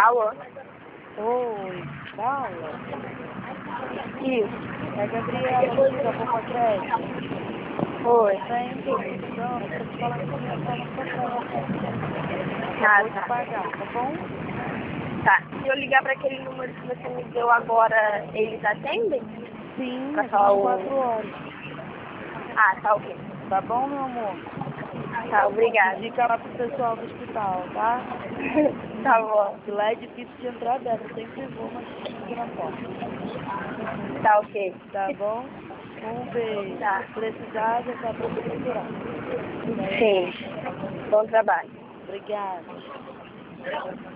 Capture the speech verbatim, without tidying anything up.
Alô? Oi, fala. Isso. É a Gabriela aqui da Poupa Crédito. Oi. Tá indo então, você te falar que você já tá na sua conta. Ah, Acabou de tá. pagar, tá bom? Tá. Se eu ligar pra aquele número que você me deu agora, eles atendem? Sim, Pra é falar vinte e o... quatro horas. Ah, tá ok. Tá bom, meu amor? Tá, obrigada. Dica lá pro pessoal do hospital, tá? Tá bom. Que lá é difícil de entrar dentro, eu sempre vou, mas tem que ir na porta. Tá ok. Tá bom? Um beijo. Tá. Se precisar, já sabe onde procurar. Sim. Bom trabalho. Obrigada.